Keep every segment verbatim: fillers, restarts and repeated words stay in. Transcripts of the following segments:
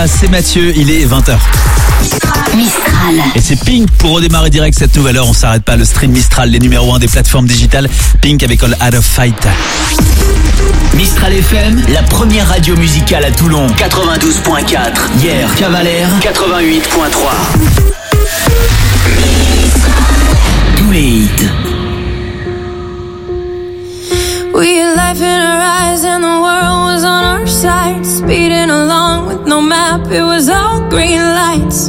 Voilà, c'est Mathieu, il est vingt heures. Mistral. Et c'est Pink pour redémarrer direct cette nouvelle heure. On s'arrête pas, le stream Mistral, les numéros un des plateformes digitales. Pink avec All Out of Fight. Mistral F M, la première radio musicale à Toulon. quatre-vingt-douze point quatre. Hier, Cavalère, quatre-vingt-huit point trois. Tous les hits. We had life in our eyes and the world was on our side. Speeding along with no map, it was all green lights.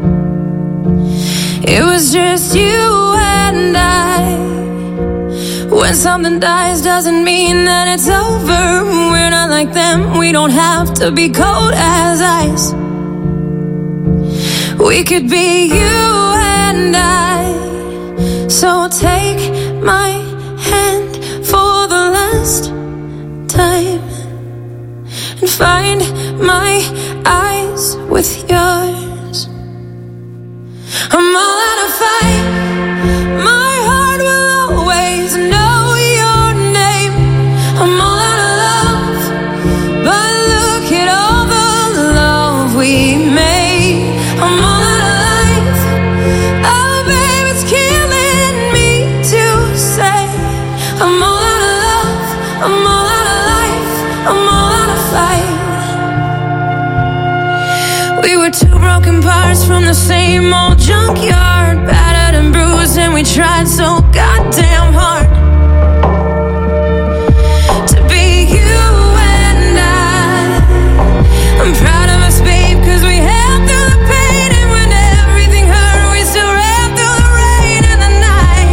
It was just you and I. When something dies doesn't mean that it's over. We're not like them, we don't have to be cold as ice. We could be you and I. So take my hand for the last time and find my eyes with yours. I'm all out of fight. My heart will always know your name. I'm all out of love, but look at all the love we made. I'm all out of life. Oh babe, it's killing me to say I'm all out of love, I'm all out of life, I'm all out of fight. We were two broken parts from the same old junkyard, battered and bruised, and we tried so goddamn hard to be you and I. I'm proud of us, babe, cause we held through the pain, and when everything hurt, we still ran through the rain and the night.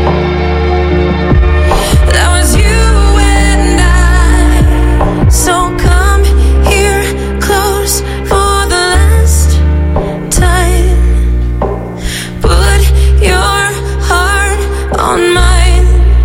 That was you and I. So come here close for the last time. Put your heart on mine.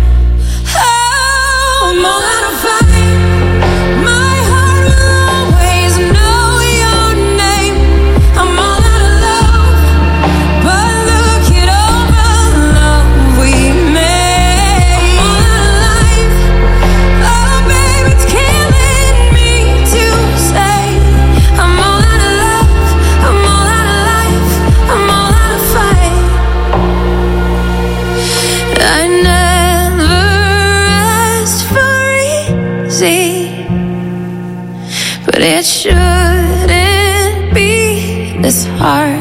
Oh, I'm all out of fight. My heart will always know your name. I'm all out of love, but look at all the love we made. I'm all out of life. Oh, babe, it's killing me to say I'm all out of love, I'm all out of life, I'm all out of fight. I never asked for easy, but it shouldn't be this hard.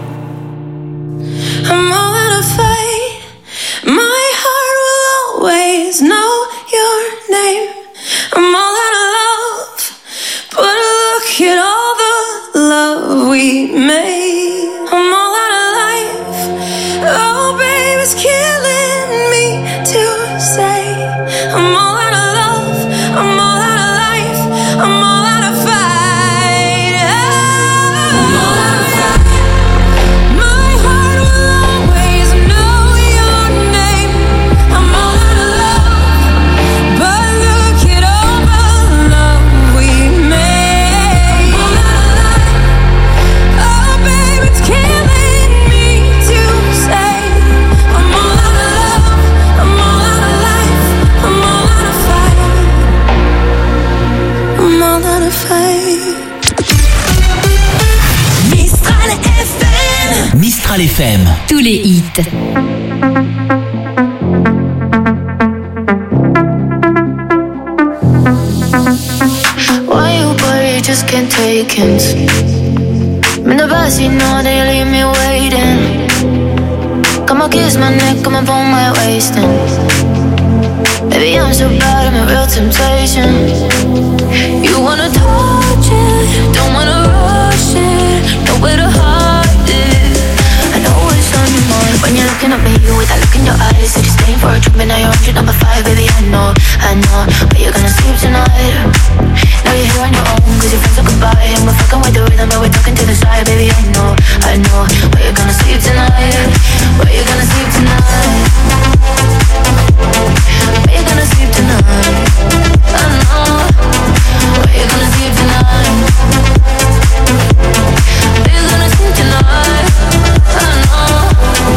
I'm all out of fight. My heart will always know your name. I'm all out of love, but look at all the love we made. I'm all out of life. Oh, babe, it's killing me to say I'm all out of love, I'm all out of life, I'm all out of fight. I'm all out of fight. My heart will always know your name. I'm all out of love, but look at all the love we made. I'm all out of life. Oh, babe, it's killing me to say I'm all out of love, I'm all out of life, I'm all out of fight. I'm all out of fight. Mistral F M. Mistral F M. Tous les hits. Why you worry, just can't take hints. I'm in the backseat, know they leave me waiting. Come on, kiss my neck, come on, pull my waist in. Baby, I'm so bad, I'm a real temptation. You wanna touch it, don't wanna rush it, nowhere to hide it. I know it's on your mind when you're looking at me with that look in your eyes. Said you're staying for a trip and now you're on trip number five. Baby, I know, I know, where you're gonna sleep tonight. Now you're here on your own, cause your friends are goodbye. And we're fucking with the rhythm, but we're talking to the side. Baby, I know, I know, where you're gonna sleep tonight. Where you're gonna sleep tonight. Where you gonna sleep tonight? I know. Where you gonna sleep tonight? Where you gonna sleep tonight? I know.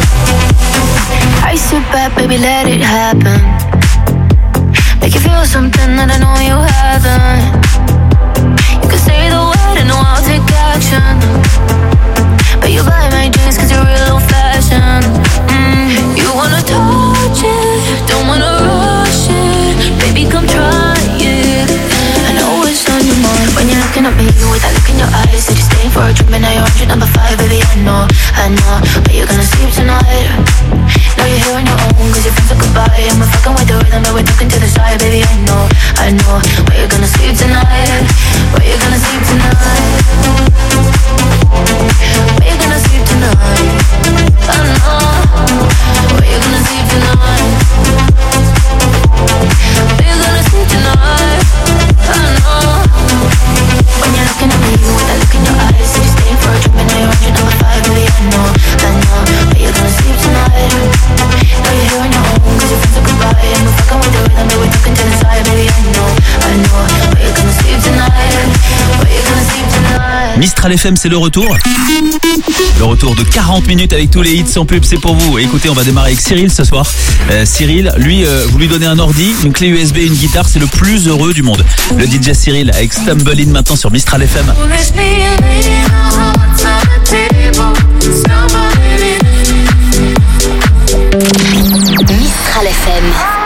I sit back, baby, let it happen. Make you feel something that I know you haven't. You can say the word and I'll take care attraction. But you buy my drinks cause you're real old fashioned. Mm, you wanna touch it, don't wanna rush it. Baby, come try it. I know it's on your mind when you're looking at me with that look in your eyes. Said you're staying for a drink, but now you're on drink number five. Baby, I know, I know, but you're gonna sleep tonight. Now you're here on your own cause your friends are goodbye. I'm a fucking with the rhythm, but we're talking to the side. Baby, I know, I know, but you're gonna sleep tonight. But you're gonna sleep tonight. But you're gonna sleep tonight. I know, but you're gonna sleep tonight. But you're gonna sleep tonight. I know. When you're looking at me with that look in your eyes, so you're staying for a drink, but now you're on your number five. Baby, I know, I know, but you're gonna sleep tonight. Now you're here on your own cause your friends are goodbye. I'm a fucking with the rhythm, but we're talking to the side. Baby, I know, I know, but you're gonna sleep tonight. But you're gonna sleep tonight. Mistral F M, c'est le retour. Le retour de quarante minutes avec tous les hits sans pub, c'est pour vous. Écoutez, on va démarrer avec Cyril ce soir. Euh, Cyril, lui, euh, vous lui donnez un ordi, une clé U S B, une guitare, c'est le plus heureux du monde. Le D J Cyril avec Stumble In maintenant sur Mistral F M. Mistral F M.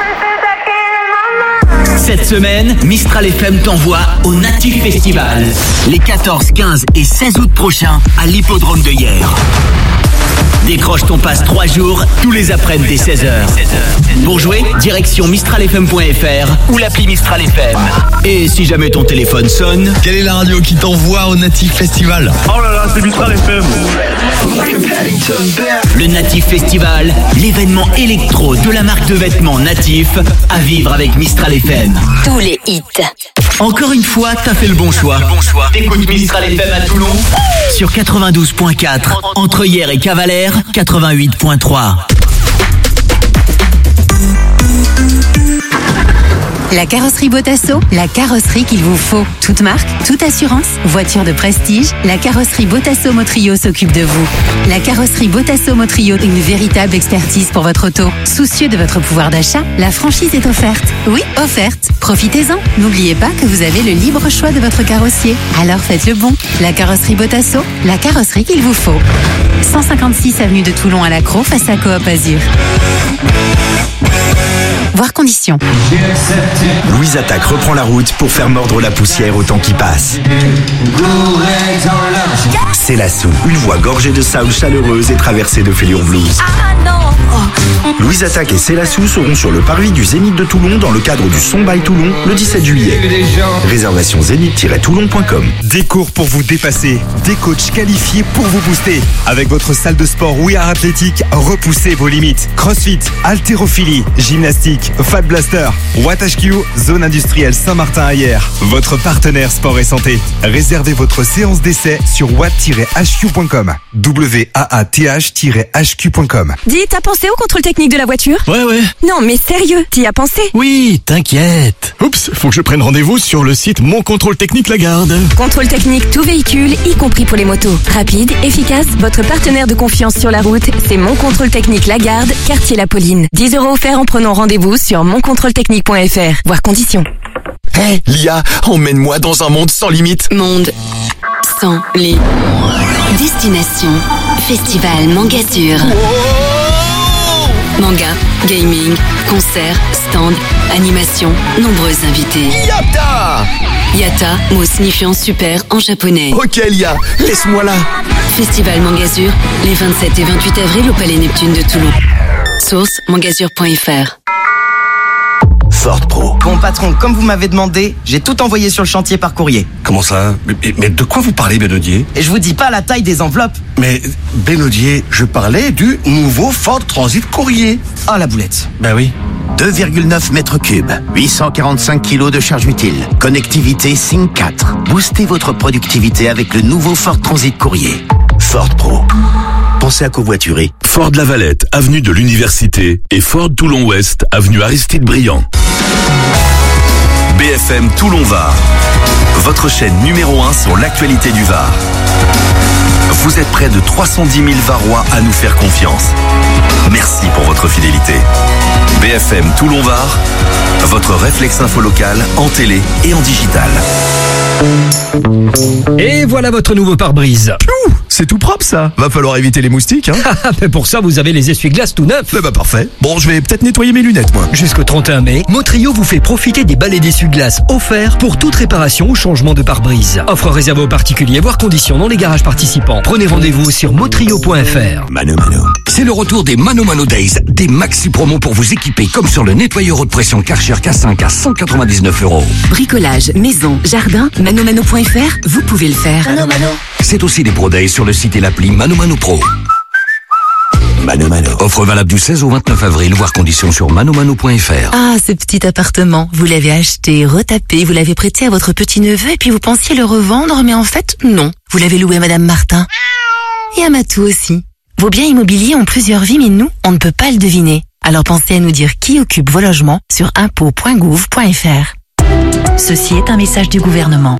Cette semaine, Mistral F M t'envoie au Natif Festival. Les quatorze, quinze et seize août prochains à l'hippodrome de Hyères. Décroche ton passe trois jours, tous les après-midi dès seize heures. Pour jouer, direction mistral f m point f r ou l'appli Mistral F M. Et si jamais ton téléphone sonne... Quelle est la radio qui t'envoie au Natif Festival? Oh là là, c'est Mistral F M. Le Natif Festival, l'événement électro de la marque de vêtements Natif, à vivre avec Mistral F M. Tous les hits. Encore une fois, t'as fait le bon choix. T'écoutes Mistral F M à Toulon sur quatre-vingt-douze point quatre, entre Hyères et Cavalère, quatre-vingt-huit point trois. La carrosserie Botasso, la carrosserie qu'il vous faut. Toute marque, toute assurance, voiture de prestige, la carrosserie Botasso Motrio s'occupe de vous. La carrosserie Botasso Motrio, une véritable expertise pour votre auto. Soucieux de votre pouvoir d'achat, la franchise est offerte. Oui, offerte. Profitez-en. N'oubliez pas que vous avez le libre choix de votre carrossier. Alors faites le bon. La carrosserie Botasso, la carrosserie qu'il vous faut. cent cinquante-six avenue de Toulon à la Crau, face à Coop Azur. Voir conditions. Louise Attaque reprend la route pour faire mordre la poussière au temps qui passe. C'est Lassou, une voix gorgée de soul chaleureuse et traversée de fêlure blues. Louise Attaque et Célassou seront sur le parvis du Zénith de Toulon dans le cadre du Son by Toulon le dix-sept juillet. Réservation zénith tiret toulon point com. Des cours pour vous dépasser, des coachs qualifiés pour vous booster. Avec votre salle de sport We Are Athletic, repoussez vos limites. Crossfit, haltérophilie, gymnastique, Fat Blaster, Watt H Q, zone industrielle Saint-Martin à Hyères. Votre partenaire sport et santé. Réservez votre séance d'essai sur watt tiret h q point com. W A A T H tiret h q point com. Dis, t'as pensé au contrôle technique de la voiture? Ouais, ouais. Non, mais sérieux, t'y as pensé? Oui, t'inquiète. Oups, faut que je prenne rendez-vous sur le site Mon Contrôle Technique Lagarde. Contrôle technique tout véhicule, y compris pour les motos. Rapide, efficace, votre partenaire de confiance sur la route, c'est Mon Contrôle Technique Lagarde, quartier La Pauline. dix euros offerts en prenant rendez-vous sur mon contrôle technique point f r. Voir conditions. Hé, hey, Lia, emmène-moi dans un monde sans limite. Monde sans limite. Destination Festival Mangasur. Wow. Manga, gaming, concerts, stands, animation, nombreux invités. Yata! Yata, mot signifiant super en japonais. Ok Lia, laisse-moi là. Festival Mangasur, les vingt-sept et vingt-huit avril au Palais Neptune de Toulon. Source mangasur point f r. Ford Pro. Bon patron, comme vous m'avez demandé, j'ai tout envoyé sur le chantier par courrier. Comment ça? mais, mais de quoi vous parlez, Benodier? Et je vous dis pas la taille des enveloppes. Mais Benodier, je parlais du nouveau Ford Transit Courrier. Ah, la boulette. Ben oui. deux virgule neuf mètres cubes, huit cent quarante-cinq kilos de charge utile, connectivité Sync quatre. Boostez votre productivité avec le nouveau Ford Transit Courrier. Ford Pro. Pensez à covoiturer. Ford Lavalette, avenue de l'Université, et Ford Toulon-Ouest, avenue Aristide Briand. B F M Toulon-Var, votre chaîne numéro un sur l'actualité du Var. Vous êtes près de trois cent dix mille Varois à nous faire confiance. Merci pour votre fidélité. B F M Toulon-Var, votre réflexe info local en télé et en digital. Et voilà votre nouveau pare-brise. Ouh, c'est tout propre ça. Va falloir éviter les moustiques, hein. Mais pour ça, vous avez les essuie-glaces tout neufs. Eh bah parfait. Bon, je vais peut-être nettoyer mes lunettes, moi. Jusqu'au trente et un mai, Motrio vous fait profiter des balais d'essuie-glaces offerts pour toute réparation ou changement de pare-brise. Offre réservée aux particuliers, voire conditions dans les garages participants. Prenez rendez-vous sur motrio point f r. Mano Mano. C'est le retour des Mano Mano Days. Des maxi promos pour vous équiper, comme sur le nettoyeur haute pression Karcher K cinq à cent quatre-vingt-dix-neuf euros. Bricolage, maison, jardin, mano mano point f r, vous pouvez le faire. Mano Mano. C'est aussi des Pro Days sur le site et l'appli Mano Mano Pro. Mano Mano. Offre valable du seize au vingt-neuf avril, voire conditions sur mano mano point f r. Ah, ce petit appartement, vous l'avez acheté, retapé, vous l'avez prêté à votre petit-neveu et puis vous pensiez le revendre, mais en fait, non. Vous l'avez loué à Madame Martin. Et à Matou aussi. Vos biens immobiliers ont plusieurs vies, mais nous, on ne peut pas le deviner. Alors pensez à nous dire qui occupe vos logements sur impôts point gouv point f r. Ceci est un message du gouvernement.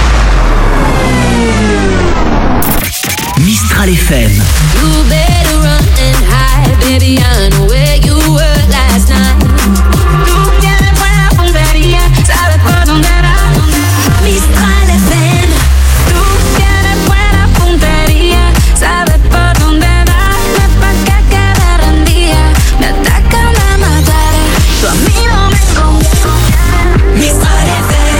Mistral F M. You better run and hide, baby. I know where you were last night. Tú quieres buena puntería, sabes por dónde era. Mistral F M. Tú quieres buena puntería, sabes por dónde era. No es pa' que quede rendida, me atacan a matar. Tú a mí no me conviene. Mistral F M.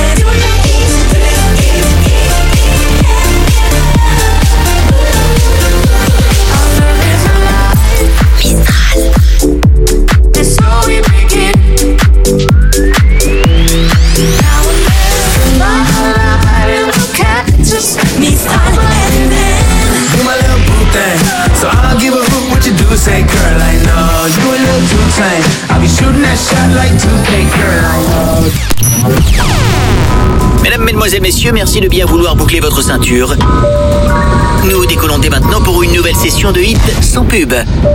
So I don't give a hoot what you do, say girl, I know you a little too tame. I'll be shooting that shot like two K, girl, I know. Mesdames, Mesdemoiselles, Messieurs, merci de bien vouloir boucler votre ceinture. Nous décollons dès maintenant pour une nouvelle session de hits sans pub.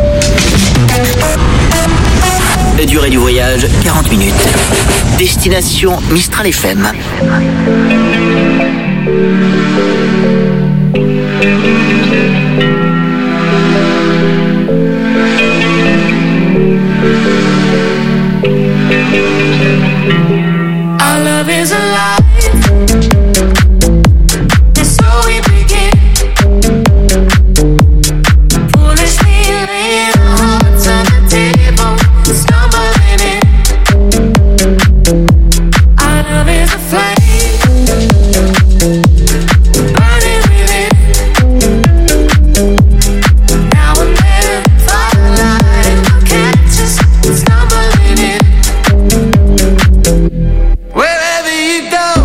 Durée du voyage, quarante minutes. Destination Mistral F M. Our love is alive. And so we begin. Foolishly laying our hearts on the table, stumbling in. Our love is a flame, burning within. Now and then, firelight will catch us stumbling in. Wherever you go,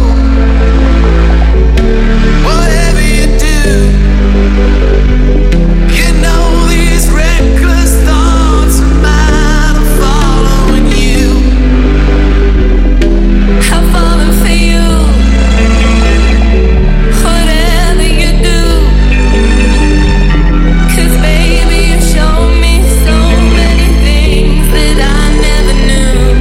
whatever you do, you know these reckless thoughts of mine are following you. I'm falling for you, whatever you do. 'Cause baby, you show me so many things that I never knew.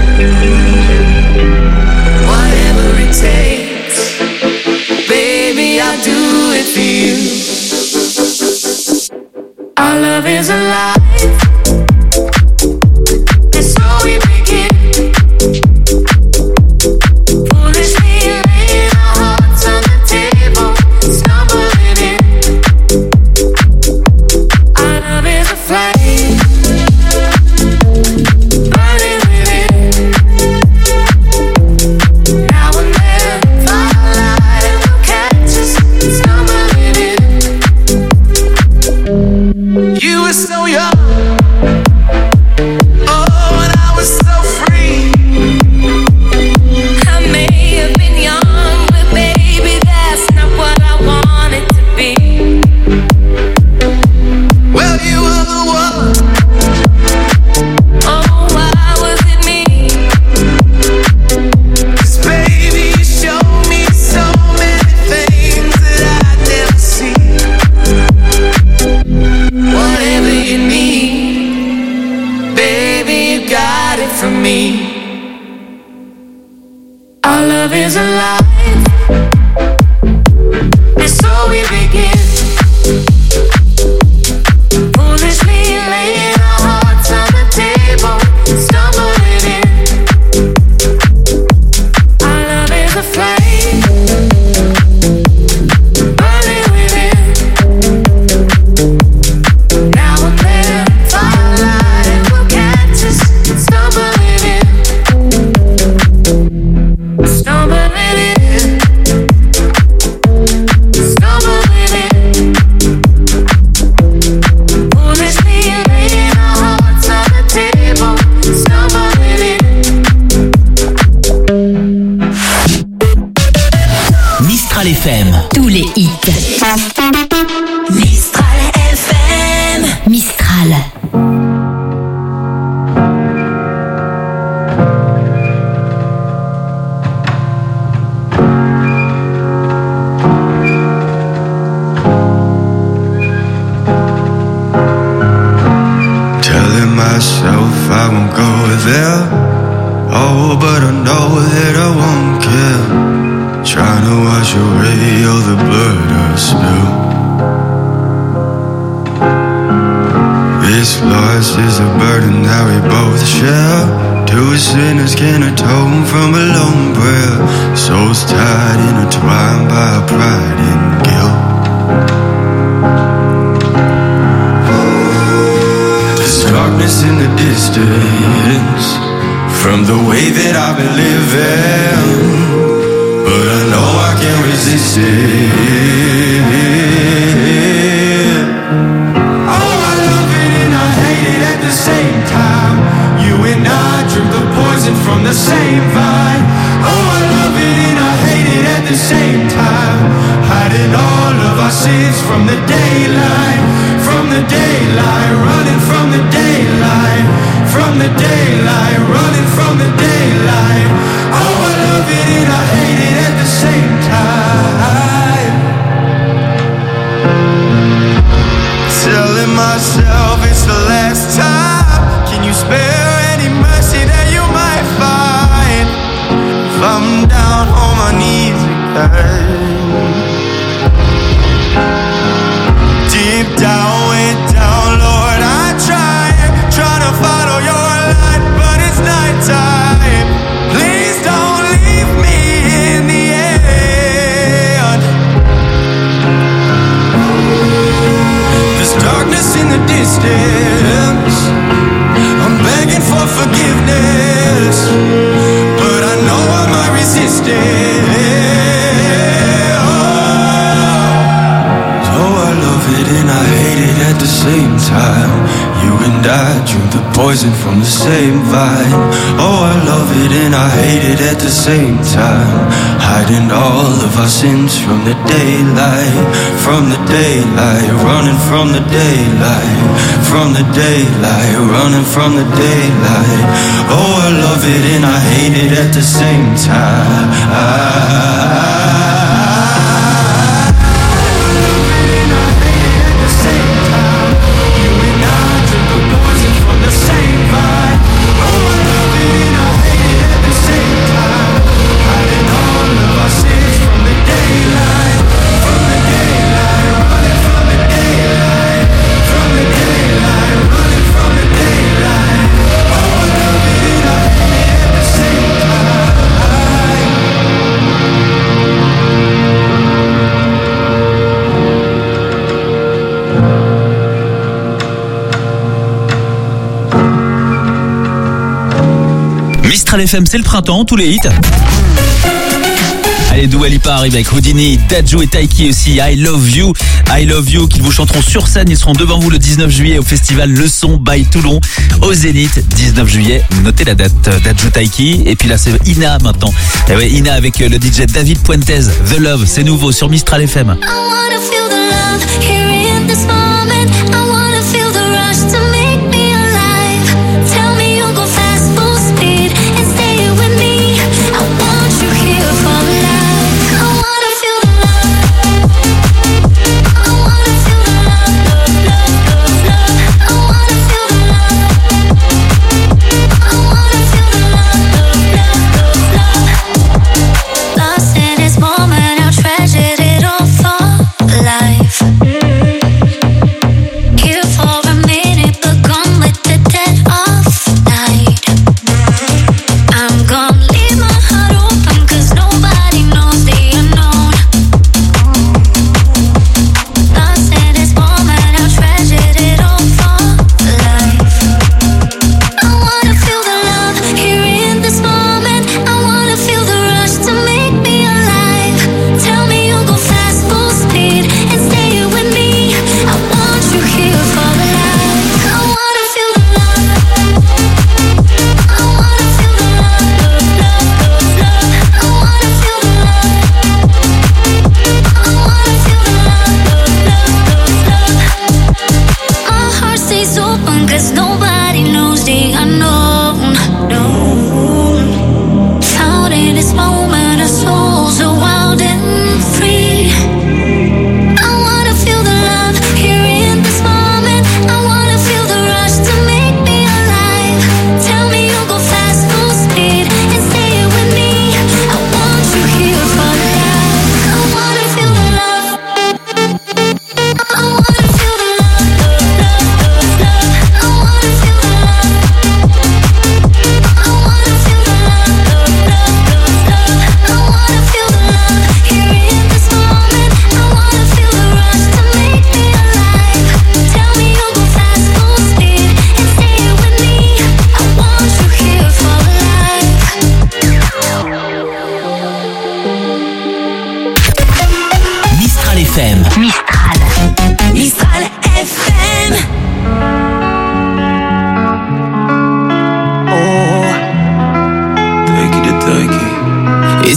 Whatever it takes, baby, I'll do it for you. Our love is alive, and so we begin. Foolishly laying our hearts on the table, stumbling in. Our love is a flame, burning within. Now and then, firelight will catch us stumbling in. You were so young, oh, and I was so free. I may have been young, but baby, that's not what I wanted to be. Well, you were the one. Oh, why was it me? 'Cause baby, you showed me so many things that I'd never seen. Whatever you need, baby, you got it from me. Our love is alive, and so we begin. Foolishly laying our hearts on the table, stumbling M. Tous les hits. Mistral F M. Mistral. Telling myself I won't go there. Oh, but I know that I won't care. Trying to wash away all the blood I spill. This loss is a burden that we both share. Two sinners can atone from a lone prayer. Souls tied, intertwined by pride and guilt. There's darkness in the distance from the way that I've been living, but I know I can't resist it. Oh, I love it and I hate it at the same time. You and I drink the poison from the same vine. Oh, I love it and I hate it at the same time. Hiding all of our sins from the daylight, from the daylight, running from the daylight, from the daylight, running from the daylight. Oh, I love it and I hate it at the same time. Telling myself it's the last time. Can you spare any mercy that you might find? If I'm down on my knees again, deep down, way down, Lord, I try, try to follow your light, but it's nighttime. Please don't leave me in the end. There's darkness in the distance. I'm begging for forgiveness, but I know I might resist it. And I hate it at the same time. You and I drink the poison from the same vine. Oh, I love it and I hate it at the same time. Hiding all of our sins from the daylight, from the daylight, running from the daylight, from the daylight, running from the daylight. Oh, I love it and I hate it at the same time. I Mistral F M, c'est le printemps, tous les hits. Allez, Dua Lipa arrive avec Houdini, Dadju et Taiki aussi, I Love You, I Love You, qu'ils vous chanteront sur scène. Ils seront devant vous le dix-neuf juillet au festival Le Son by Toulon, au Zénith, dix-neuf juillet. Notez la date, Dadju, Taiki. Et puis là, c'est Ina maintenant. Et ouais, Ina avec le D J David Puentes, The Love, c'est nouveau sur Mistral F M. Moment, I'll treasure it all for life.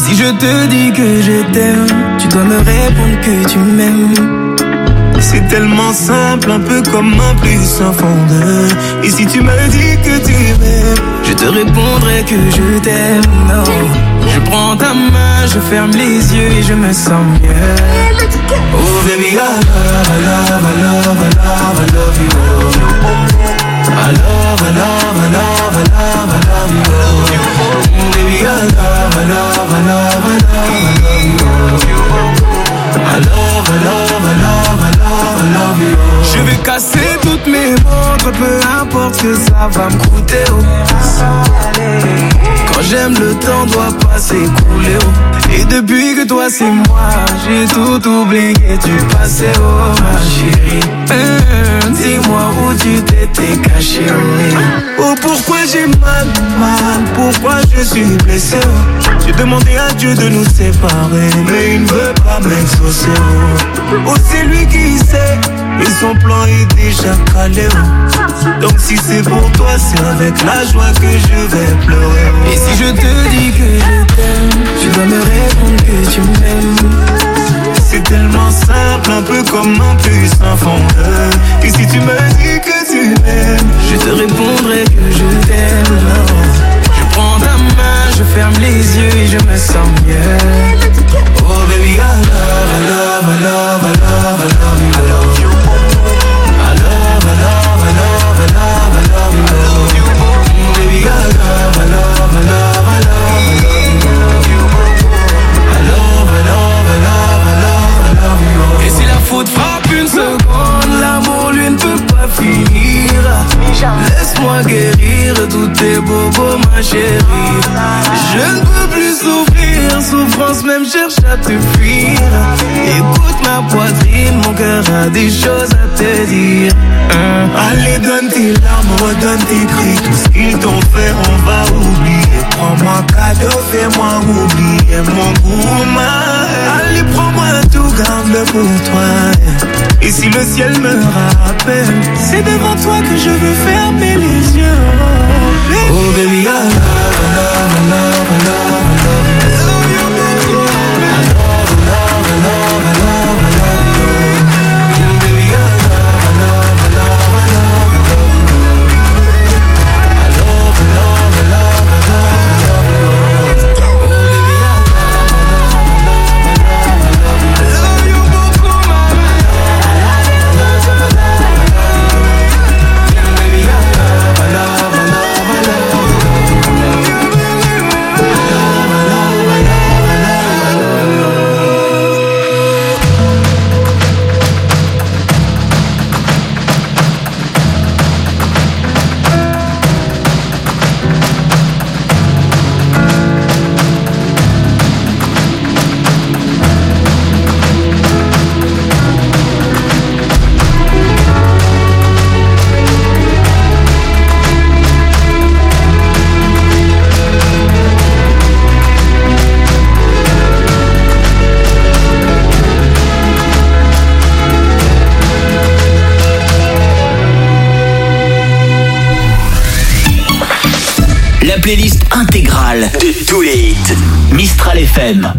si je te dis que je t'aime, tu dois me répondre que tu m'aimes. C'est tellement simple, un peu comme un plus un fond de. Et si tu me dis que tu m'aimes, je te répondrai que je t'aime. Non. Je prends ta main, je ferme les yeux et je me sens mieux. Oh baby, I love, I love, I love, I love, I love you. I love, I love, I love, I love, I love you. Baby, I love, I love, I love, I love, I love you. I love, I love, I love, I love, I love you. Je vais casser toutes mes montres, peu importe ce que ça va me coûter. Oh. Quand j'aime, le temps doit pas s'écouler. Oh. Et depuis que toi c'est moi, j'ai tout oublié du passé. Oh ma chérie, mmh, dis-moi où tu t'étais caché. Oh, oh pourquoi j'ai mal, mal, pourquoi je suis blessé. Oh. J'ai demandé à Dieu de nous séparer, mais il ne veut pas m'exaucer. Oh, oh c'est lui qui sait, et son plan est déjà calé. Oh. Donc si c'est pour toi, c'est avec la joie que je vais pleurer. Oh. Et si je te dis que je t'aime, tu dois me répondre que tu m'aimes. C'est tellement simple, un peu comme un plus un fondeur. Et si tu me dis que tu m'aimes, je te répondrai que je t'aime. Je prends ta main, je ferme les yeux et je me sens mieux. Oh baby, I love, I love, I love, I love, I love you. I love you. I love, I love, I love, I love, I love you. I love you. Baby, I love, I love, I love, I love, I love you. I love, I love, I love, I love, I love you. Et si la faute frappe une seconde, l'amour lui ne peut pas finir. Laisse-moi guérir tous tes bobos, ma chérie. Je ne peux plus souffrir, souffrance même cherche à te fuir. Écoute ma poitrine, mon cœur a des choses à te dire. hein. Allez donne tes larmes, redonne tes cris. Tout ce qu'ils t'ont fait on va oublier. Prends-moi cadeau, fais-moi oublier mon goût. Allez prends-moi tout, garde-le pour toi. Et si le ciel me rappelle, c'est devant toi que je veux fermer les yeux. Oh baby, I love, I love, I love, I love, I love you. I love you, baby. I love, I love, I love, I love, I love you. Baby, I love, I love, I love, I love, I love you. I love, I love, I love, I love, I love you. Oh baby, I love, I love, I love, I love you. I love you beaucoup, mama. I love you, I love, I love, I love you. Baby, I love, I love, I love, I love you. La playlist intégrale de tous les hits. Mistral F M.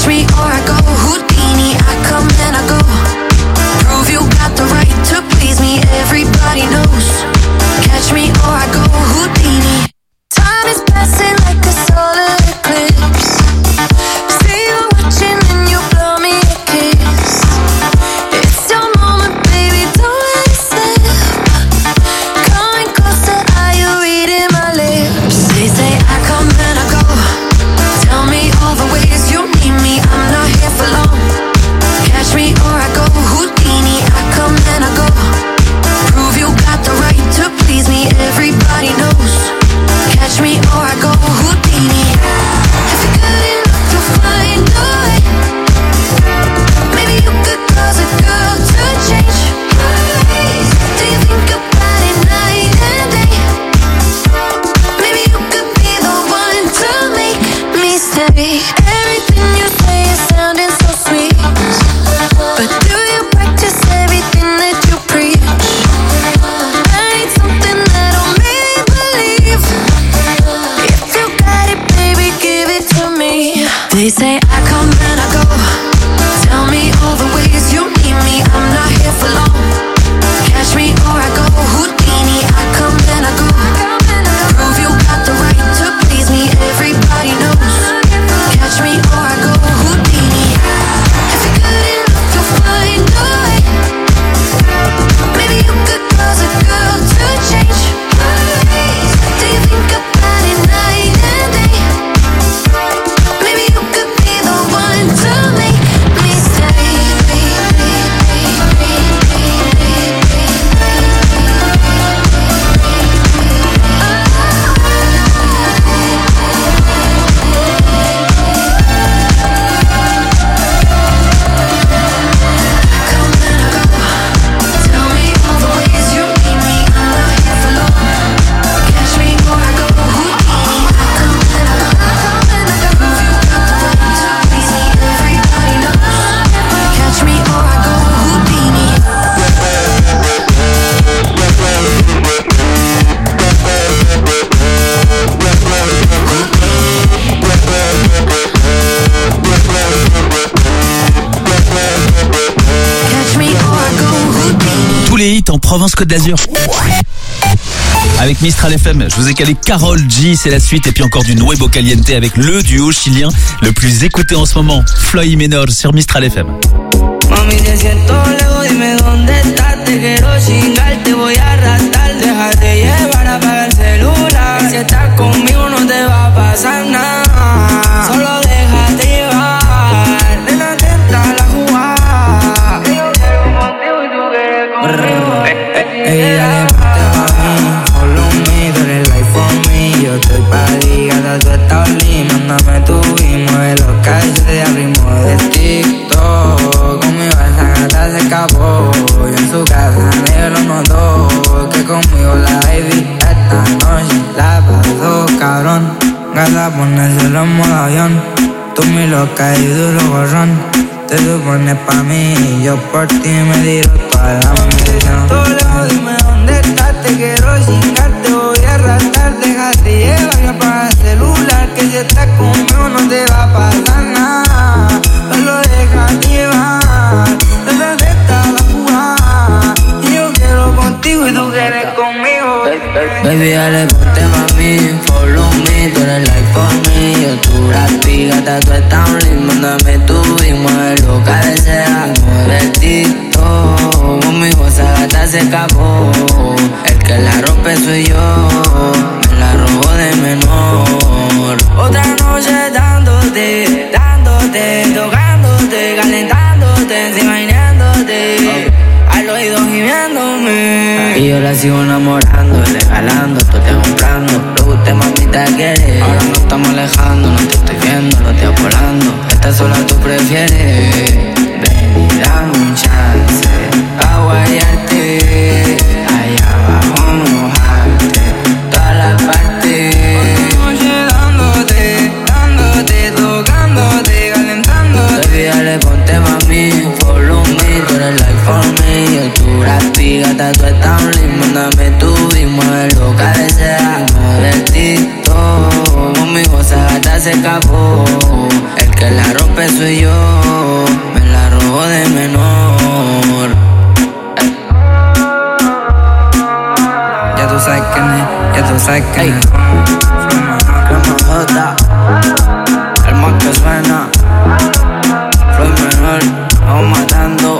Please me hits en Provence-Côte d'Azur. Avec Mistral F M, je vous ai calé Karol G, c'est la suite, et puis encore du Nuevo Caliente avec le duo chilien le plus écouté en ce moment, Floyd Menor sur Mistral F M. Mami, te siento lejos, dime dónde estás. Te quiero chingar, te voy a arrastrar. Déjate llevar, apaga el celular. Si estás conmigo no te va a pasar nada. Solo déjate llevar. Ven atenta a la jugada. Yo quiero contigo y tú quieres conmigo. Ey, dale, ponte pa' mí. Follow me, tú eres life for me. Yo estoy pa' ti, gata, tú estás linda. Mándame tu y mueve los calles al ritmo de TikTok. Conmigo esa gata se escapó. Yo en su casa negro notó que conmigo la baby esta noche la pasó cabrón. Gata, ponérselo en modo avión. Tú mi loca y duro gorrón. Te supones pa' mí y yo por ti me tiro toda la misión. Todo lejos, dime dónde estás. Te quiero chingar, te voy a arrastrar. Déjate llevar y apaga el celular. Que si estás conmigo no te va a pasar nada. Solo déjate llevar. Desde esta la jugada. Y yo quiero contigo y tú quieres conmigo. Baby, dale, ponte pa' mí. Follow me, tú eres life for me. Yo tu rapi, gata, tú estás un mándame tu y mueve lo que deseas. Mueve el TikTok. Conmigo esa gata se escapó. El que la rompe soy yo. Me la robó de menor. Otra noche dándote, dándote, tocándote, calentándote, encima imaginándote. Al oído gimiéndome. Y yo la sigo enamorando, regalando, tú te comprando. Lo que usted mamita quiere. Ahora no estamos alejando, no te estoy viendo, no te volando. Esta sola tú prefieres. Ven y dame un chance a guayarte. Allá abajo mojarte toda la parte. Oye, dándote, dándote, tocándote, calentándote. Baby, dale, ponte pa' mí. Follow me, tú eres life for me. Yo tu rapi, gata, tú estás un limbo. Mándame tu y mueve lo que deseas. Mueve el TikTok. Conmigo esa gata se escapó. El que la rompe soy yo. Me la robó de menor. Ey. Ya tú sabes quién es, ya tú sabes quién es. Crema J, el más que suena. Floyd Menor, vamos matando.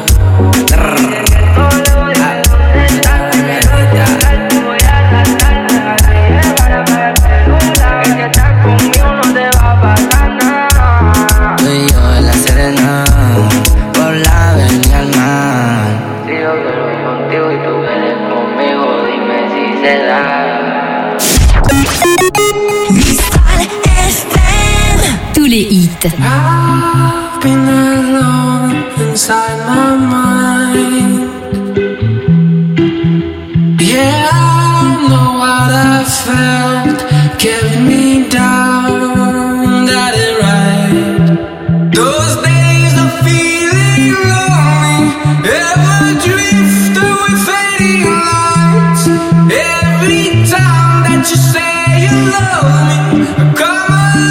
Tous les hits. I've been alone inside my mind. Yeah, I don't know what I felt. Kept me down, got it right. Those days of feeling lonely, ever drift away fading lights. Every time that you say you love me, I come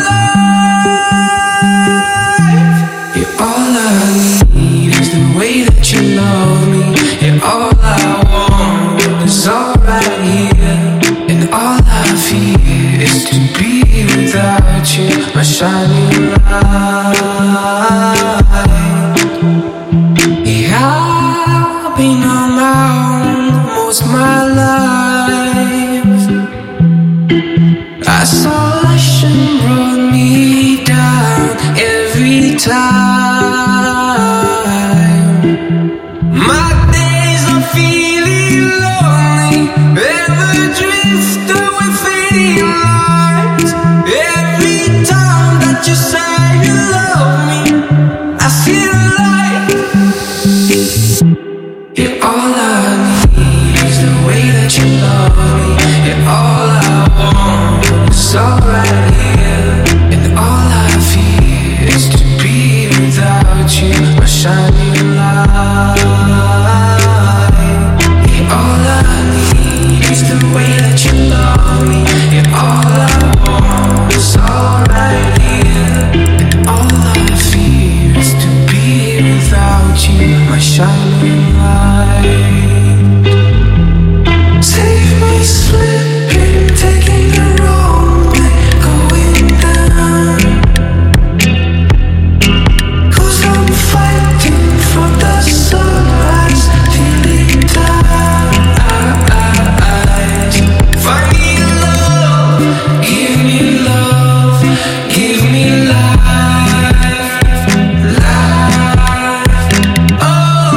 alive. You're all I need is the way that you love me. You're all I want is all right here. And all I feel is to be without you, my shining light. Yeah, I've been on my own most of my life. Isolation brought me down every time. My days are feeling lonely, ever drift away fading lights. Every time that you say you love me, I feel like you're all I need is the way that you love me. You're all I want, it's all right here. And all I feel is to be without you, my shining light. Yeah, all I need is the way that you love me. Yeah, all I want is all right here. And all I feel is to be without you, my shining light.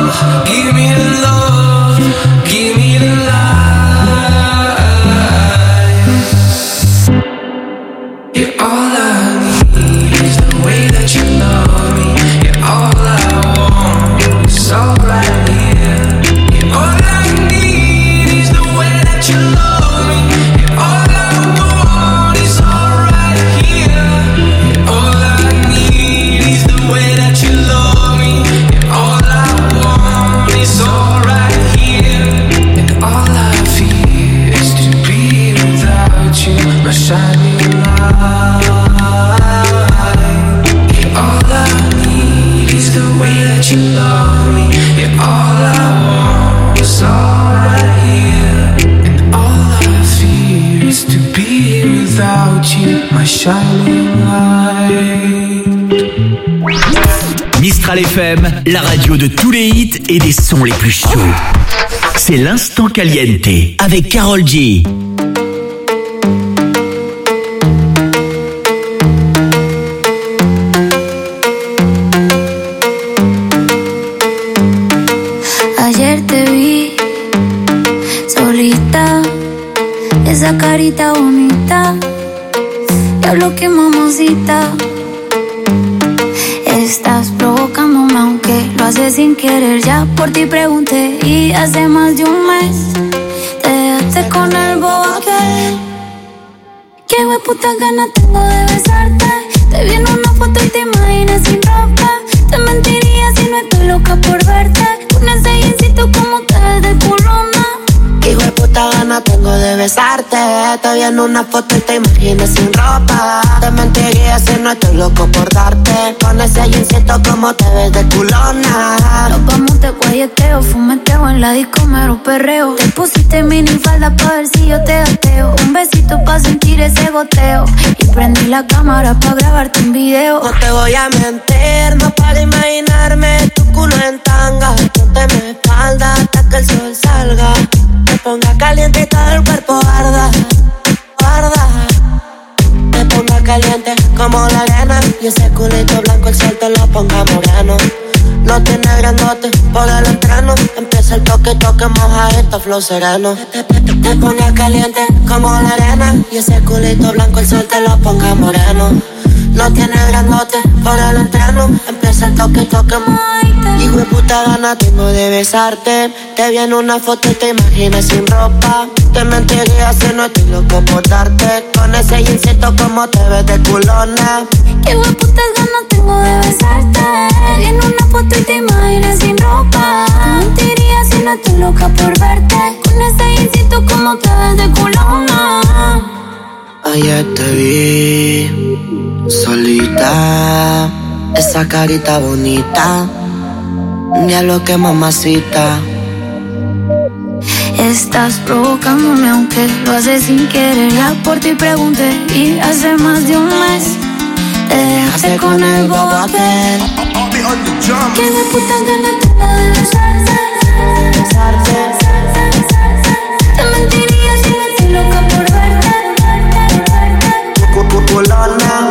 Give me the love, give me the life. You're all I need, is the way that you love me. You're all I want, it's all right here. You're all I need, is the way that you love me. You're all I want, it's all right here. You're all I need, is the way that you love me. You're all I want, it's all right here. And all I feel is to be without you, my shining light. All I need is the way that you love me. Yeah, all I want is all right here. And all I feel is to be without you, my shining light. Mistral F M, la radio de tous les hits et des sons les plus chauds. C'est l'instant caliente avec Karol G. Ayer te vi solita, esa carita bonita, diablo que mamacita. Estás provocándome aunque lo haces sin querer. Ya por ti pregunté y hace más de un mes te dejaste con el bobo aquel. Qué hueputa ganas tengo de besarte. Te vi en una foto y te imaginas sin ropa. Te mentiría si no estoy loca por verte. Con ese jeansito como te ves de culona. Qué hueputa ganas tengo de besarte. Te vi en una foto y te imaginas sin ropa. Te mentiría si no estoy loco por darte. Con ese jeansito como te ves de culona. Nos vamos de guayeteo, fumeteo en la disco mero perreo. Te pusiste mini falda pa' ver si yo te gateo. Un besito pa' sentir ese goteo. Y prendí la cámara pa' grabarte un video. No te voy a mentir, no para imaginarme tu culo en tanga. Ponte mi espalda hasta que el sol salga. Me ponga caliente y todo el cuerpo arda, arda. Me ponga caliente como la arena. Y ese culito blanco el sol te lo ponga moreno. No tiene grandote por el entreno. Empieza el toque, toque, mojadito, flow sereno. Te, te, te, te ponga caliente como la arena. Y ese culito blanco el sol te lo ponga moreno. No tiene grandote por el entreno. Empieza el toque, toque, mojadito. Hijo de puta gana tengo de besarte. Te vi en una foto y te imaginas sin ropa. Te mentiría si no estoy loco por darte. Con ese jeansito como te ves de culona. Qué hueputas ganas tengo de besarte. Te vi en una foto y te imaginas sin ropa. Te mentiría si no estoy loca por verte. Con ese jeansito como te ves de culona. Ayer te vi solita, esa carita bonita, diablo que mamacita. Estás provocándome aunque lo haces sin querer. Ya por ti pregunté y hace más de un mes te dejaste con el bobo aquel. Que de puta gana tengo de besarte, besarte. Te mentiría si no estoy loca por verte. Culona.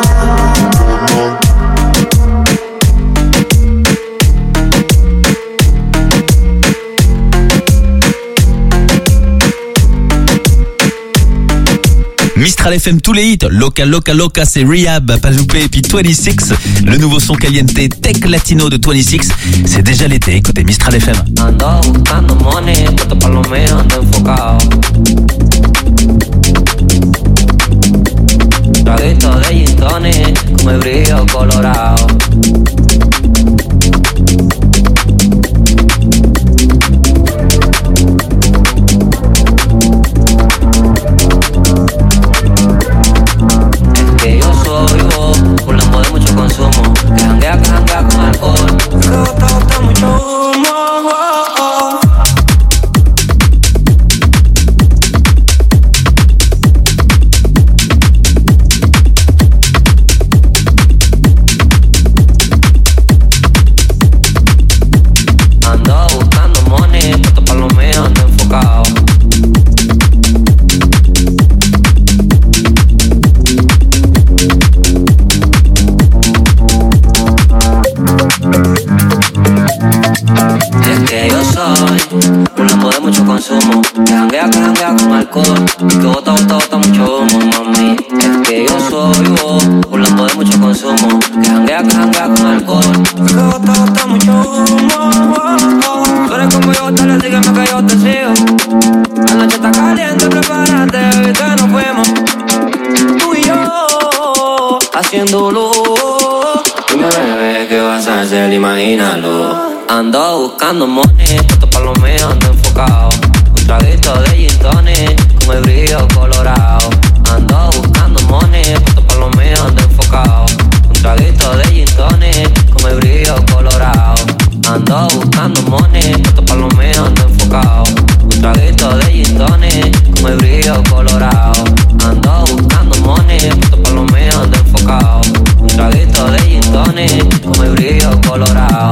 Mistral F M, tous les hits, Loca Loca Loca, c'est Rehab, pas loupé, et puis vingt-six, le nouveau son caliente tech latino de vingt-six, c'est déjà l'été, écoutez Mistral F M. Ando buscando money, puesto pa' lo mío, ando enfocado. Traguito de gin tonic, con el brillo colorado. Hablando de mucho consumo, que janguea, que janguea con alcohol, y que bota, bota, bota mucho humo, mami. Es que yo soy vos, hablando de mucho consumo, que janguea, que janguea con alcohol, y que bota, bota mucho humo. Tú eres como yo, dale, sígueme que yo te sigo. La noche está caliente, prepárate, baby, que nos fuimos. Tú y yo, haciéndolo. Dime, bebé, ¿qué vas a hacer? Imagínalo. Ando buscando money, puesto pa' lo mío, ando enfocado. Un traguito de gin tonic, con el brillo colorado. Ando buscando money, puesto pa' lo mío, ando enfocado. Un traguito de gin tonic, con el brillo colorado. Ando buscando money, puesto pa' lo mío, ando enfocado. Un traguito de gin tonic, con el brillo colorado. Ando buscando money, puesto pa' lo mío, ando enfocado. Un traguito de gin tonic, con el brillo colorado.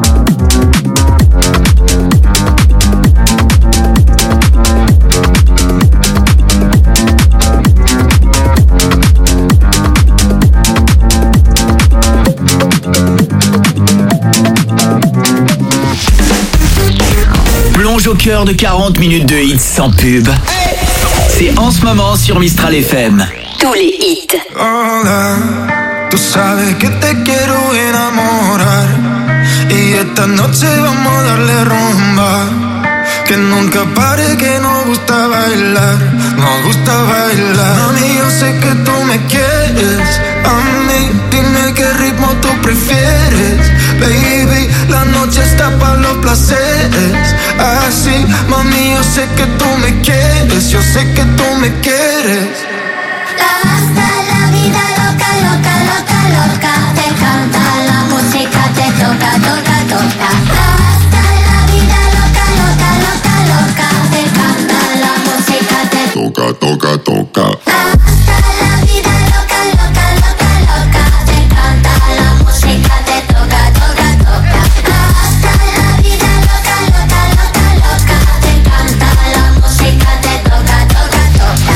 Plonge au cœur de quarante minutes de hits sans pub. C'est en ce moment sur Mistral F M. Tous les hits. Hola, tú sabes que te quiero enamorar y esta noche vamos a darle rumba. Que nunca pare, que nos gusta bailar, nos gusta bailar. Mami, yo sé que tú me quieres, a mí dime qué ritmo tú prefieres. Baby, la noche está para los placeres. Así, mami, yo sé que tú me quieres, yo sé que tú me quieres. Hasta la vida loca, loca, loca, loca. Te canta la música, te toca, toca, toca. Hasta la vida loca, loca, loca, loca. Te canta la música, te toca, toca, toca. Hasta la vida loca, loca, loca, loca. Te canta la música, te toca, toca, toca. Hasta la vida loca, loca, loca, loca. Te canta la música, te toca, toca, toca.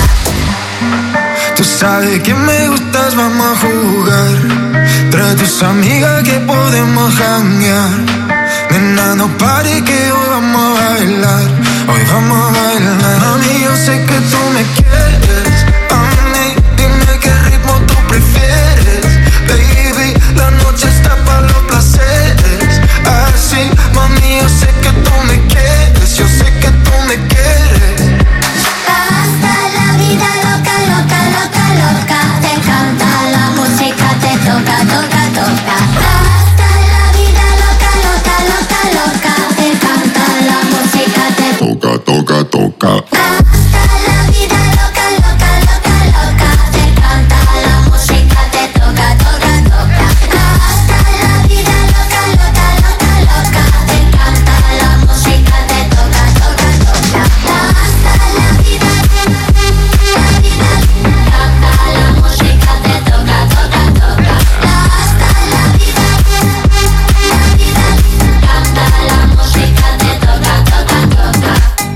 Tú sabes que me gustas, vamos a jugar. Trae tus amigas que podemos janguear. Nena, no pare que hoy vamos a bailar. Hoy vamos a bailar. Mami, yo sé que tú me quieres. A mí, dime qué ritmo tú prefieres. Baby, la noche está para los placeres. Así, mami, yo sé que tú me quieres. Yo sé que tú me quieres. Hasta la vida loca, loca, loca, loca. Te canta la música, te toca, toca, toca. Hasta la vida loca, loca, loca, loca. Te canta la música, te toca, toca, toca. Hasta la vida loca, loca, loca, loca. Te canta la música, te toca, toca, toca. Hasta la vida loca, loca, loca, loca. Te canta la música, te toca, toca, toca. Hasta la vida, la vida, canta la música, te toca, toca, toca. Hasta la vida, la vida, canta la música, te toca, toca, toca.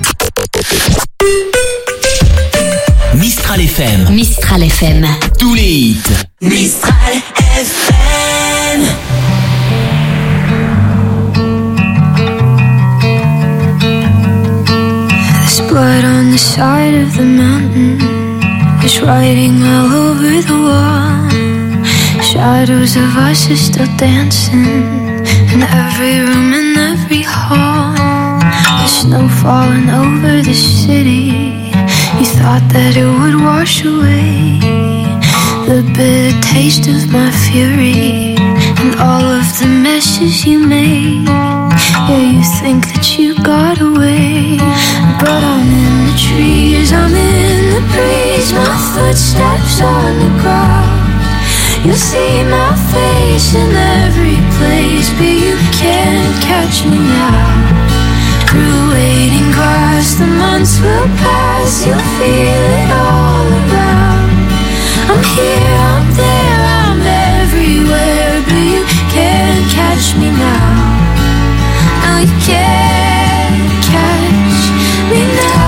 Mistral F M. Mistral F M. Tous les hits. Mistral F M. There's blood on the side of the mountain. There's writing all over the wall. Shadows of us are still dancing in every room and every hall. There's snow falling over the city. You thought that it would wash away the bitter taste of my fury and all of the messes you made. Yeah, you think that you got away, but I'm in the trees, I'm in the breeze. My footsteps on the ground. You'll see my face in every place, but you can't catch me now. Through waiting grass, the months will pass. You'll feel it all around. I'm here, I'm there, I'm everywhere, but you can't catch me now. No, you can't catch me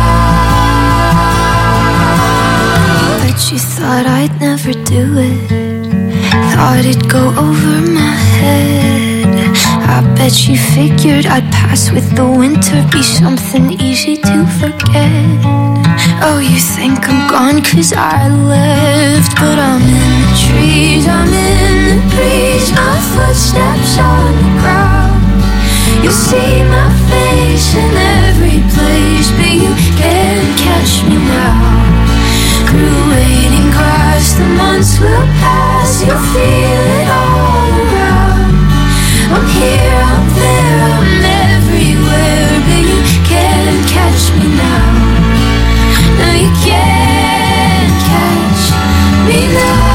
now. Bet you thought I'd never do it. Thought it'd go over my head. I bet she figured I'd pass with the winter, be something easy to forget. Oh, you think I'm gone cause I left, but I'm in the trees, I'm in the breeze, my footsteps on the ground. You'll see my face in every place, but you can't catch me now. Through waiting grass, the months will pass, you'll feel it all around. I'm here, I'm there, I'm everywhere, but you can't catch me now. No, you can't catch me now.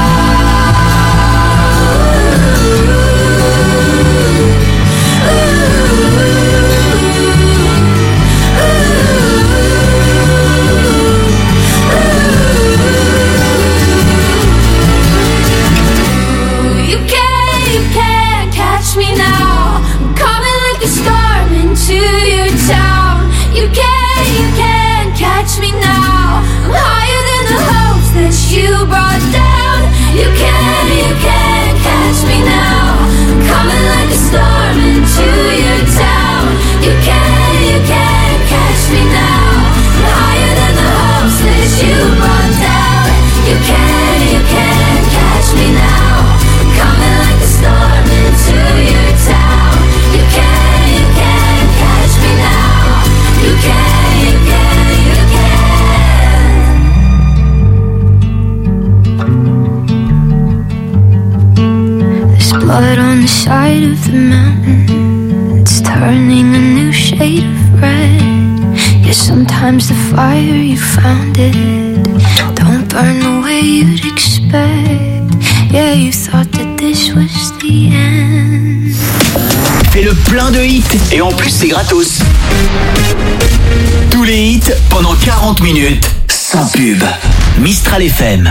Blood on the side of the mountain, it's turning a new shade of red. Yeah, sometimes the fire you found it don't burn the way you'd expect. Yeah, you thought that this was the end. Fais le plein de hits et en plus c'est gratos. Tous les hits pendant quarante minutes sans pub. Mistral F M.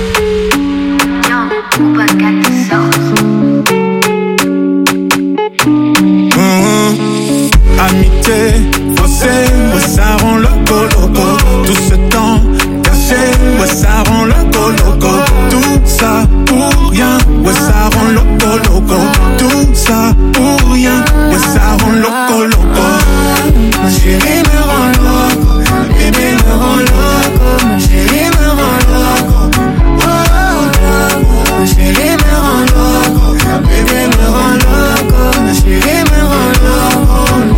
Amitié, faussée, ouais ça rend loco loco. Tout ce temps caché, ouais ça rend loco loco. Tout ça pour rien, ouais ça rend loco loco. Tout ça pour rien, ouais ça rend loco loco. Ma chérie me rend loco, ma bébé me rend loco. Ma chérie me rend loco, oh, oh, loco. Ma chérie me rend loco, ma bébé me rend loco. Ma chérie me rend loco.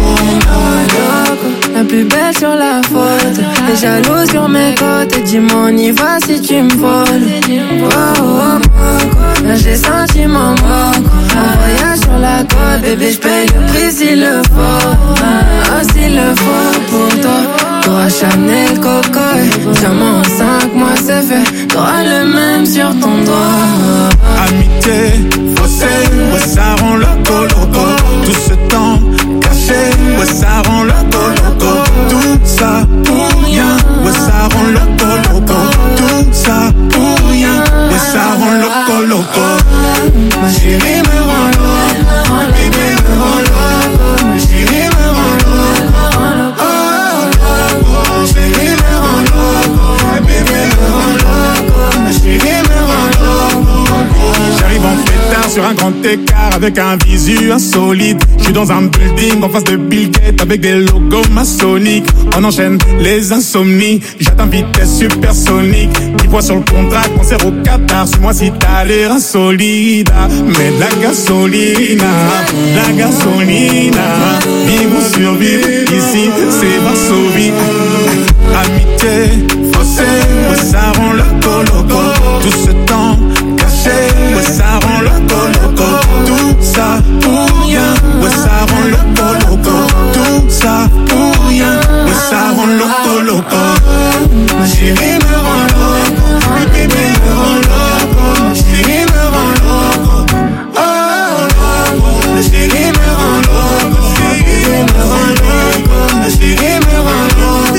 La plus belle sur la photo, les jaloux sur mes côtes. Dis-moi on y va si tu me voles. Oh, oh, oh, là j'ai senti mon manque. Un voyage sur la côte, bébé j'paye le prix s'il le faut. Ah, s'il le faut pour toi. T'auras Chanel, Coco, diamant en cinq mois c'est fait. T'auras le même sur ton doigt. Amitié, faussée, ouais ça rend loco loco. Tout ce temps caché, ouais ça rend loco loco. Tout ça pour rien, ouais ça rend loco loco. Tout ça pour rien, ouais ça rend loco loco. Ma chérie me rend loco, ma bébé me rend loco. Ma chérie me rend loco, oh, loco. Ma chérie me rend loco, ma bébé me rend loco. Ma chérie me rend loco. J'arrive en pétard sur un grand écart avec un visu insolite. J'suis dans un building en face de Bill Gates avec des logos maçonniques. On enchaîne les insomnies, j'atteins vitesse supersonique. Dix fois sur le contrat, concert au Qatar. Suis-moi si t'as l'air insolide. Mais de la gasolina, la gasolina. Vivre ou survivre, ici c'est Varsovie. Amitié, faussée, ouais ça rend loco loco. Tout ce temps caché, ouais ça rend loco loco. Tout ça pour rien, ouais ça rend loco loco. Tout ça pour rien, ouais ça rend loco loco. Ma chérie me rend loco, ma bébé me rend loco. Ma chérie me rend loco, oh loco. Ma chérie me rend loco, ma bébé me rend loco. Ma chérie me rend loco.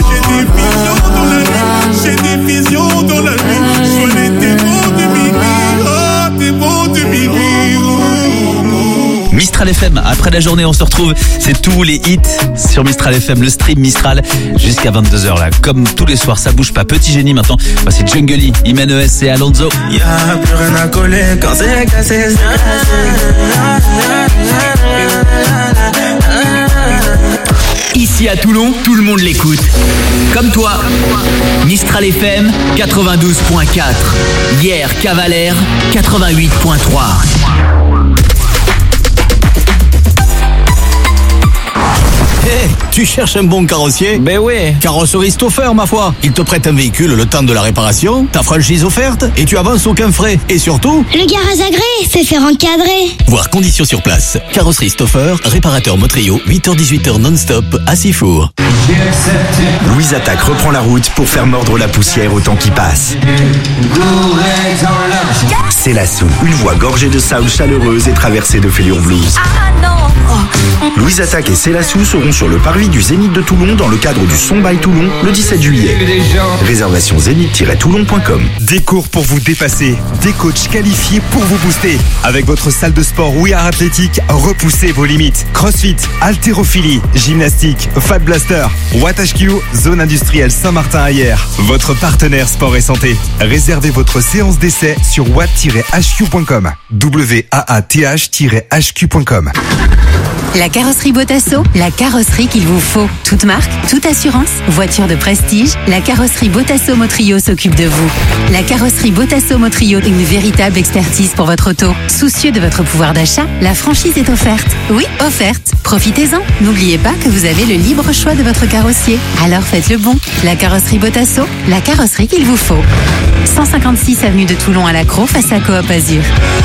J'ai des visions dans la nuit, j'ai des visions dans la nuit. Soyez tes bons de minuit, oh tes bons de minuit. Mistral F M, après la journée on se retrouve, c'est tous les hits sur Mistral F M, le stream Mistral jusqu'à vingt-deux heures là, comme tous les soirs, ça bouge pas. Petit génie maintenant, voici Jungle, Imen E S et Alonso. Y'a plus rien à coller quand c'est cassé, c'est cassé. à Toulon, tout le monde l'écoute. Comme toi. Mistral F M quatre-vingt-douze point quatre. Hier, Cavalère quatre-vingt-huit point trois. Hey, tu cherches un bon carrossier? Ben oui. Carrosserie Stoffer, ma foi. Il te prête un véhicule le temps de la réparation, ta franchise offerte et tu avances aucun frais. Et surtout, le garage agréé, c'est faire encadrer. voir conditions sur place. Carrosserie Stoffer, réparateur Montrio, huit heures dix-huit heures non-stop à Sifour. Louise Attaque reprend la route pour faire mordre la poussière au temps qui passe. C'est la Sou, une voix gorgée de soul chaleureuse et traversée de fêlure blues. Ah non. Louise Attaque et Célassou seront sur le parvis du Zénith de Toulon dans le cadre du Son by Toulon le dix-sept juillet. Réservation zénith tiret toulon point com. Des cours pour vous dépasser, des coachs qualifiés pour vous booster. Avec votre salle de sport We Are Athletic, repoussez vos limites. Crossfit, haltérophilie, gymnastique, Fat Blaster, Watt H Q, zone industrielle Saint-Martin-Ayer. Votre partenaire sport et santé. Réservez votre séance d'essai sur watt tiret h q point com. w a a t h tiret h q point com. La carrosserie Botasso, la carrosserie qu'il vous faut. Toute marque, toute assurance, voiture de prestige, la carrosserie Botasso Motrio s'occupe de vous. La carrosserie Botasso Motrio, une véritable expertise pour votre auto. Soucieux de votre pouvoir d'achat, la franchise est offerte. Oui, offerte. Profitez-en. N'oubliez pas que vous avez le libre choix de votre carrossier. Alors faites le bon. La carrosserie Botasso, la carrosserie qu'il vous faut. cent cinquante-six avenue de Toulon à Lacroix, face à Coop Azur.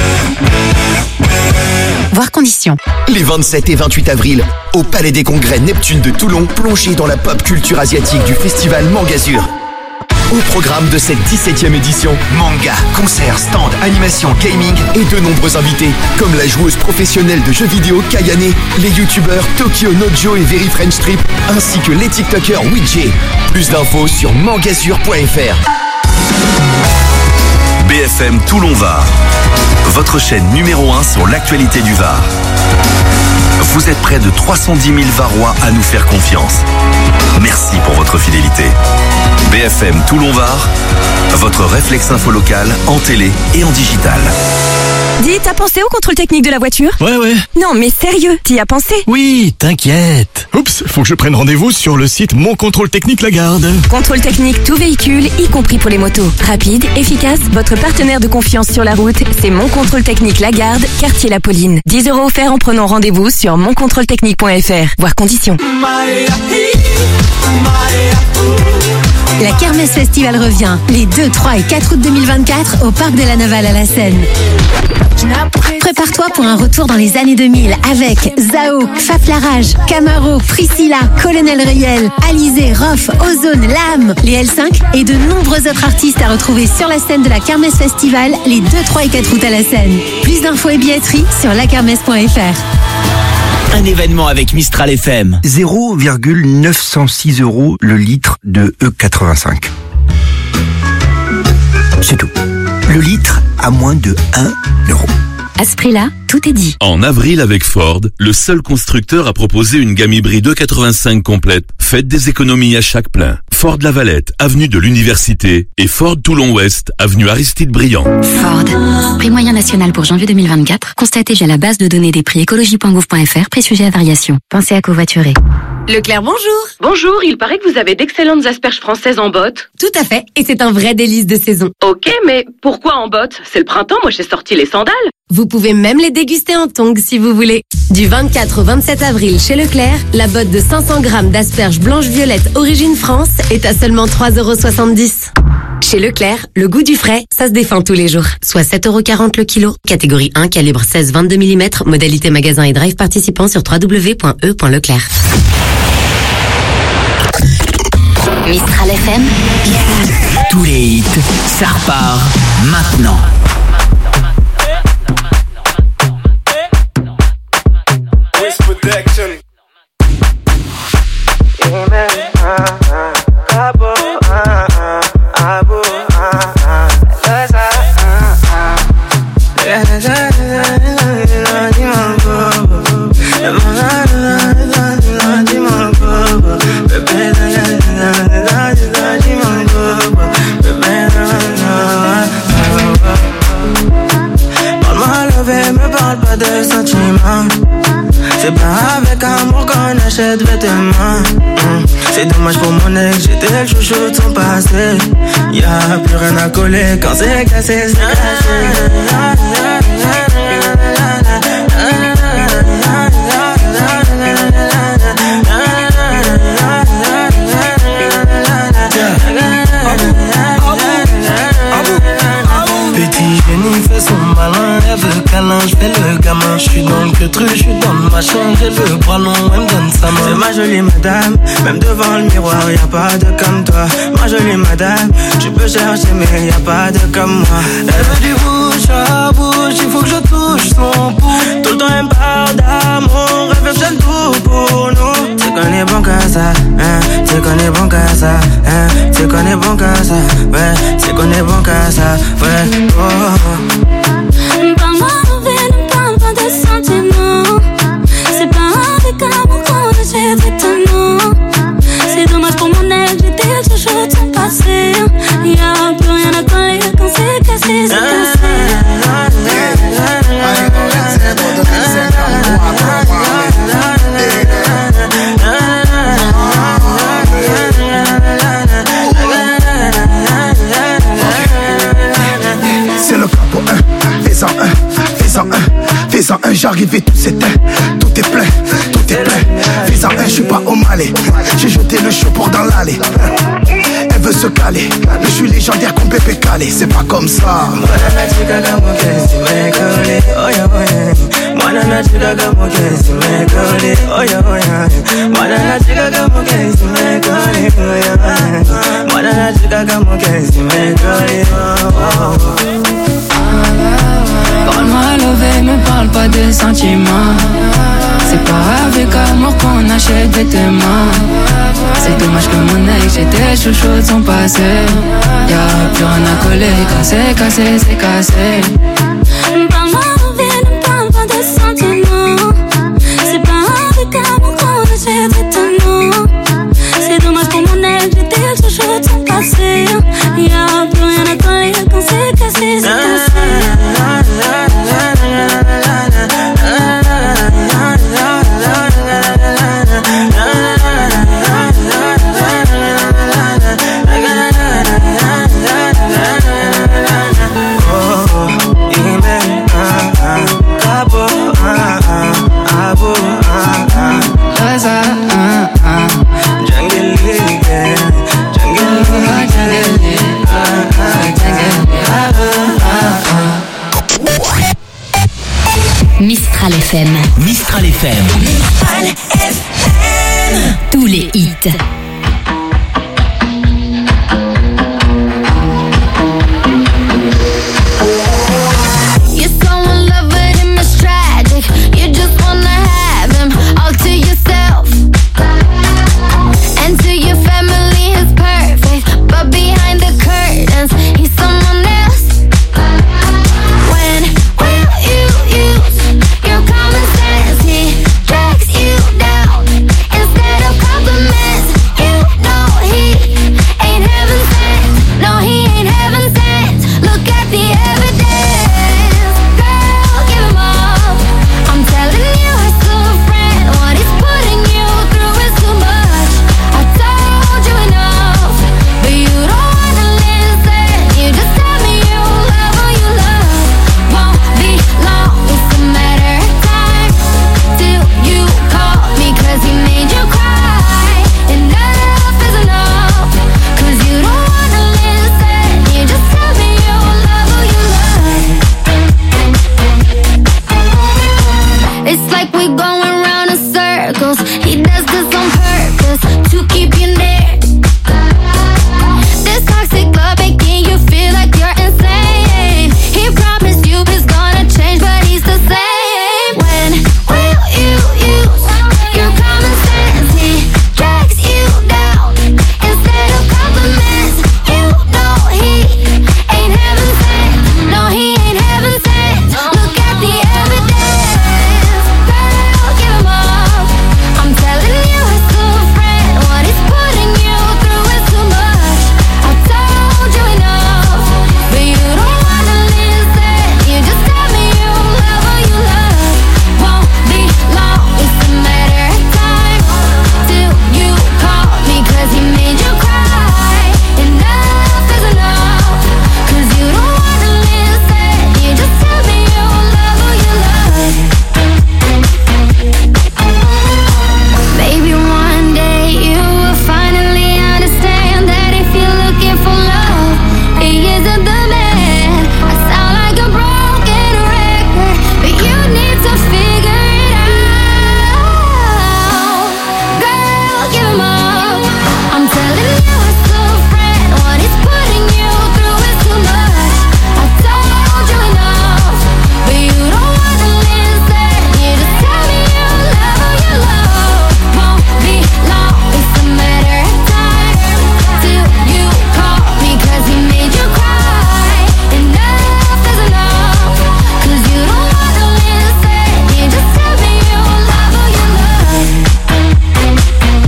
Voir conditions. Les vingt-sept et vingt-huit avril, au Palais des Congrès Neptune de Toulon, plongez dans la pop culture asiatique du festival Mangazur. Au programme de cette dix-septième édition, manga, concerts, stands, animation, gaming et de nombreux invités, comme la joueuse professionnelle de jeux vidéo Kayane, les youtubeurs Tokyo Nojo et Very French Trip, ainsi que les tiktokers Widget. Plus d'infos sur mangazur point f r. B F M Toulon-Var, votre chaîne numéro un sur l'actualité du Var. Vous êtes près de trois cent dix mille Varois à nous faire confiance. Merci pour votre fidélité. B F M Toulon-Var, votre réflexe info local en télé et en digital. Dis, t'as pensé au contrôle technique de la voiture? Ouais, ouais. Non, mais sérieux, t'y as pensé? Oui, t'inquiète. Oups, faut que je prenne rendez-vous sur le site Mon Contrôle Technique Lagarde. Contrôle technique tout véhicule, y compris pour les motos. Rapide, efficace, votre partenaire de confiance sur la route, c'est Mon Contrôle Technique Lagarde, quartier La Pauline. dix euros offerts en prenant rendez-vous sur mon contrôle technique point f r. Voir conditions. La Kermesse Festival revient les deux, trois et quatre août deux mille vingt-quatre au Parc de la Navale à la Seine. Prépare-toi pour un retour dans les années deux mille avec Zao, Faf Larage, Camaro, Priscilla, Colonel Riel, Alizé, Rof, Ozone, Lame, les L cinq et de nombreux autres artistes à retrouver sur la scène de la Kermesse Festival les deux, trois et quatre août à la Seine. Plus d'infos et billetterie sur la kermesse point f r. Un événement avec Mistral F M. zéro virgule neuf cent six euros le litre de E quatre-vingt-cinq. C'est tout. Le litre à moins de un euro. À ce prix-là, tout est dit. En avril avec Ford, le seul constructeur a proposé une gamme hybride E quatre-vingt-cinq complète. Faites des économies à chaque plein. Ford Lavalette, avenue de l'Université et Ford Toulon-Ouest, avenue Aristide Briand. Ford. Prix moyen national pour janvier deux mille vingt-quatre. Constatez via la base de données des prix écologie point gouv point f r, prix sujet à variation. Pensez à covoiturer. Leclerc, bonjour. Bonjour, il paraît que vous avez d'excellentes asperges françaises en botte. Tout à fait, et c'est un vrai délice de saison. Ok, mais pourquoi en botte? C'est le printemps, moi j'ai sorti les sandales. Vous pouvez même les déguster en tongs si vous voulez. Du vingt-quatre au vingt-sept avril chez Leclerc, la botte de cinq cents grammes d'asperges blanches-violettes origine France est à seulement trois euros soixante-dix. Chez Leclerc, le goût du frais, ça se défend tous les jours. Soit sept euros quarante le kilo. Catégorie un, calibre seize vingt-deux millimètres. Modalité magasin et drive participant sur w w w point e point leclerc. Mistral F M. Tous les hits, ça repart maintenant. C'est pas avec demain. Mmh. C'est dommage pour mon ex, j'étais le chouchou de son passé. Y'a plus rien à coller quand c'est cassé, c'est cassé. Petit génie fait son malin, elle veut câlin, je fais le gamin. Je suis dans le queutru, je suis dans le machin, j'ai le bras long, elle me donne sa main. C'est ma jolie madame, même devant le miroir, y'a pas de comme toi. Ma jolie madame, tu peux chercher mais y'a pas de comme moi. Elle veut du bouche à bouche, il faut que je touche son pouls. Tout le temps elle me parle d'amour, elle veut que je tout pour nous. Tu connais bon qu'à ça, hein, tu connais bon qu'à ça, hein, tu connais bon qu'à ça, ouais, tu connais bon qu'à ça, ouais. Oh, oh. Parle-moi de vie, ne parle pas de sentiments. C'est pas avec amour qu'on achète étonnant. C'est dommage pour mon ex, j'étais le chouchou de son passé. Y'a plus rien à coller quand c'est cassé, c'est cassé. C'est le capo un, fais-en un, fais-en un, fais-en un, j'arrive et tout s'éteint, tout est plein, tout est plein. Fais-en un, je suis pas au Malais, j'ai jeté le show pour dans l'allée. Elle veut se caler, mais je suis légendaire comme Pépé Calé, c'est pas comme ça. Parle-moi levé, me parle pas de sentiments. C'est pas avec amour qu'on achète des témoins. C'est dommage que mon ex, j'étais chouchou de son passé. Y'a plus rien à coller, quand c'est cassé, c'est cassé. Parle-moi de vie, ne parle pas de sentiments. C'est pas avec amour qu'on achète étonnant. C'est dommage pour mon ex, j'étais le chouchou de son passé. Y'a plus rien à coller, quand c'est cassé, c'est cassé. Mistral F M. Mistral F M. Mistral F M. Tous les hits. It's like we going round in circles. He does this on purpose.